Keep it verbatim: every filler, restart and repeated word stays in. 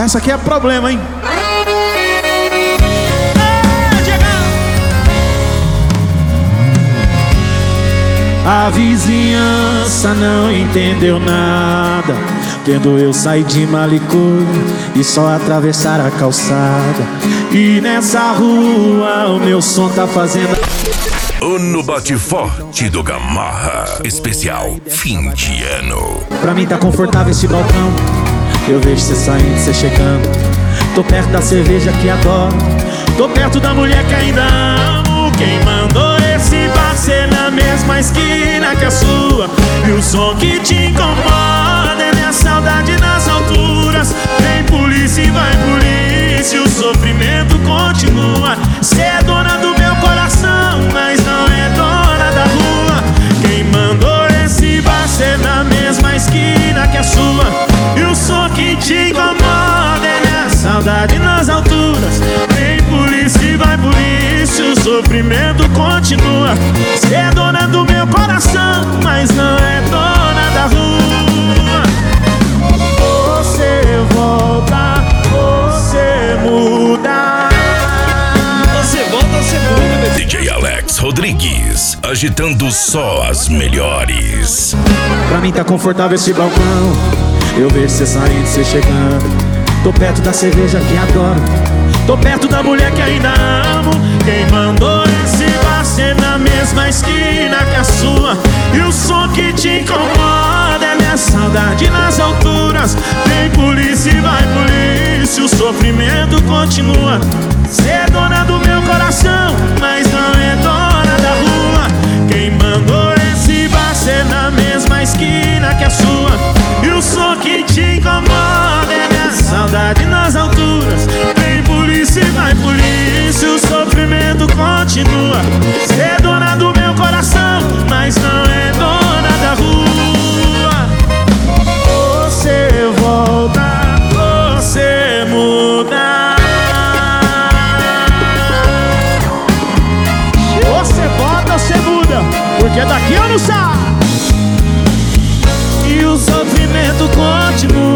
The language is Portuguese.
Essa aqui é problema, hein? A vizinhança não entendeu nada, vendo eu sair de Malicô e só atravessar a calçada. E nessa rua o meu som tá fazendo O No Bate Forte do Gamarra, especial fim de ano. Pra mim tá confortável esse balcão, eu vejo cê saindo, cê chegando. Tô perto da cerveja que adoro, tô perto da mulher que ainda amo. Quem mandou esse bar ser na mesma esquina que a sua? E o som que te incomoda é minha saudade nas alturas. Vem polícia e vai polícia, o sofrimento continua. Cê é dona do meu coração, mas não é dona da rua. Quem mandou esse bar ser na mesma esquina que a sua? E o som que te incomoda é minha saudade nas alturas. Vem polícia e vai polícia, o sofrimento continua. Cê é dona do meu coração, mas não é dona da rua. Você volta, você muda. Você volta, você muda, bebê. D J Alex Rodrigues, agitando só as melhores. Pra mim tá confortável esse balcão, eu vejo cê saindo, cê chegando. Tô perto da cerveja que adoro, tô perto da mulher que ainda amo. Quem mandou esse bar ser na mesma esquina que a sua? E o som que te incomoda é minha saudade nas alturas. Vem polícia e vai polícia, o sofrimento continua. Cê é dona do meu coração, mas não é dona da rua. Quem mandou esse bar ser na mesma esquina que a sua? E o som que te incomoda é minha saudade nas alturas. Vem polícia e vai polícia, o sofrimento continua. Cê é dona do meu coração, mas não é dona da rua. Você volta, você muda. Você volta, você muda, porque daqui eu não saio. E o sofrimento continua.